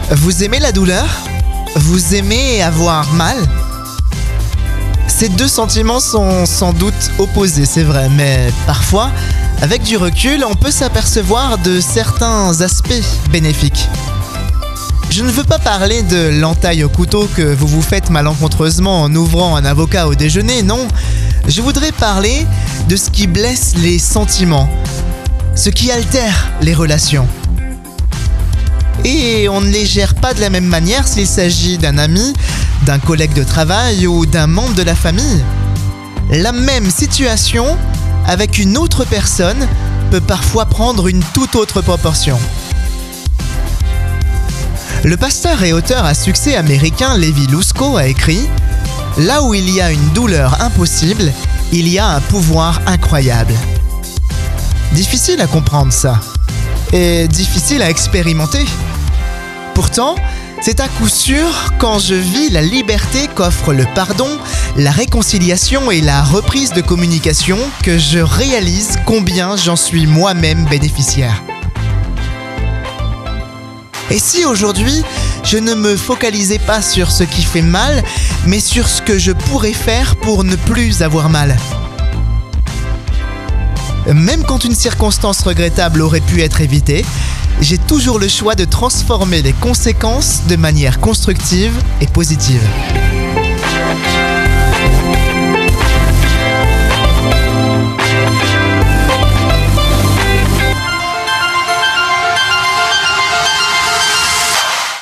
Vous aimez la douleur? Vous aimez avoir mal? Ces deux sentiments sont sans doute opposés, c'est vrai, mais parfois, avec du recul, on peut s'apercevoir de certains aspects bénéfiques. Je ne veux pas parler de l'entaille au couteau que vous vous faites malencontreusement en ouvrant un avocat au déjeuner, non. Je voudrais parler de ce qui blesse les sentiments, ce qui altère les relations. Et on ne les gère pas de la même manière s'il s'agit d'un ami, d'un collègue de travail ou d'un membre de la famille. La même situation avec une autre personne peut parfois prendre une toute autre proportion. Le pasteur et auteur à succès américain Levi Lusko a écrit « Là où il y a une douleur impossible, il y a un pouvoir incroyable. » Difficile à comprendre ça, et difficile à expérimenter. Pourtant, c'est à coup sûr quand je vis la liberté qu'offre le pardon, la réconciliation et la reprise de communication que je réalise combien j'en suis moi-même bénéficiaire. Et si aujourd'hui, je ne me focalisais pas sur ce qui fait mal, mais sur ce que je pourrais faire pour ne plus avoir mal? Même quand une circonstance regrettable aurait pu être évitée, j'ai toujours le choix de transformer les conséquences de manière constructive et positive.